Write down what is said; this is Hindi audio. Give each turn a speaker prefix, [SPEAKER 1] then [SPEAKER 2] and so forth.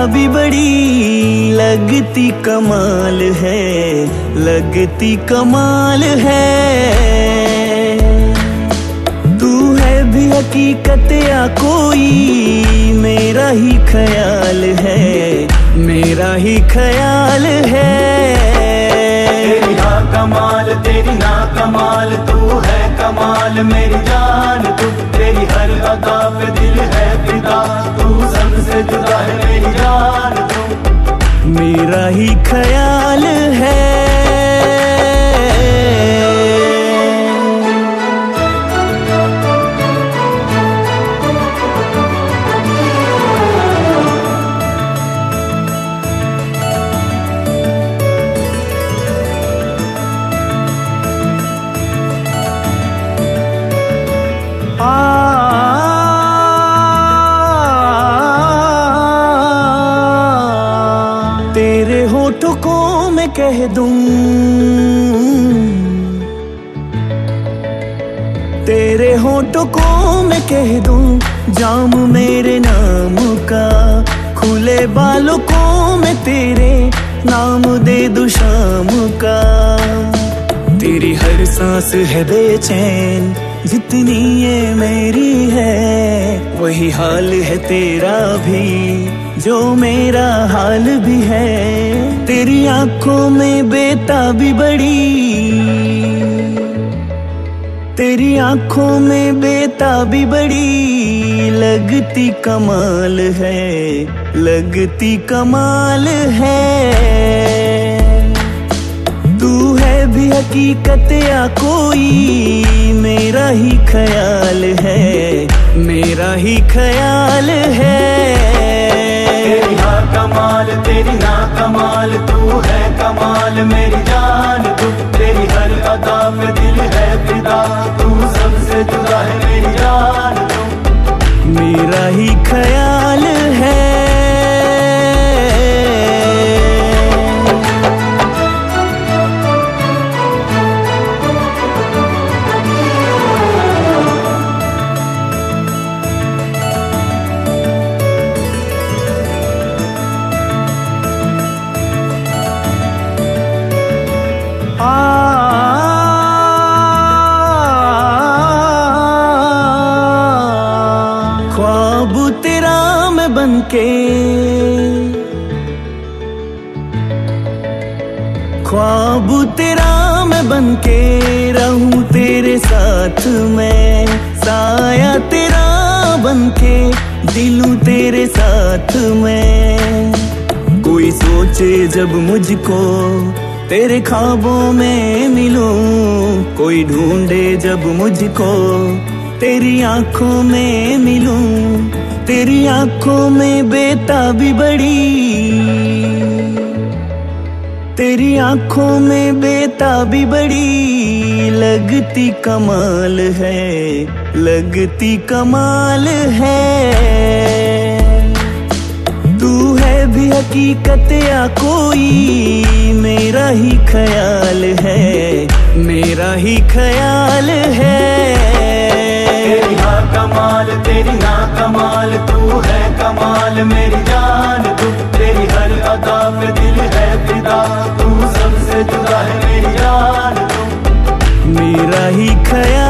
[SPEAKER 1] भी बड़ी लगती कमाल है, लगती कमाल है। तू है भी हकीकत या कोई मेरा ही ख्याल है, मेरा ही ख्याल है।
[SPEAKER 2] तेरी हाँ कमाल तेरी ना कमाल, तू है कमाल मेरी जान तू। तेरी हर अदा पे दिल है फिदा, तू सबसे जुदा है मेरी जान तू।
[SPEAKER 1] मेरा ही ख्याल है। तेरे होठों को मैं कह दूं, तेरे होठों को मैं कह दूं जाम मेरे नाम का। खुले बालों को मैं तेरे नाम दे दूं शाम का। तेरी हर सांस है बेचैन, जितनी ये मेरी है वही हाल है तेरा भी, जो मेरा हाल भी है। तेरी आंखों में बेताबी बड़ी, तेरी आंखों में बेताबी बड़ी लगती कमाल है, लगती कमाल है। तू है भी हकीकत या कोई मेरा ही ख्याल है, मेरा ही ख्याल है।
[SPEAKER 2] तेरी हाँ कमाल तेरी ना कमाल, तू है कमाल मेरी जान तू। तेरी हर अदा पे दिल है फिदा, तू सबसे जुदा है मेरी जान तू।
[SPEAKER 1] मेरा ही ख्याल है। ख्वाब तेरा मैं बनके, ख्वाब तेरा मैं बनके रहूं तेरे साथ मैं। साया तेरा बनके दिलूं तेरे साथ मैं। कोई सोचे जब मुझको तेरे ख्वाबों में मिलूं, कोई ढूंढे जब मुझको तेरी आंखों में मिलूं। तेरी आंखों में बेताबी बड़ी, तेरी आंखों में बेताबी बड़ी लगती कमाल है, लगती कमाल है। तू है भी हकीकत या कोई मेरा ही ख्याल है, मेरा ही ख्याल है।
[SPEAKER 2] तेरी हाँ कमाल तेरी ना कमाल, तू है कमाल मेरी जान तू। तेरी हर अदा पे दिल है फिदा, तू सबसे जुदा है मेरी जान तू।
[SPEAKER 1] मेरा ही ख्याल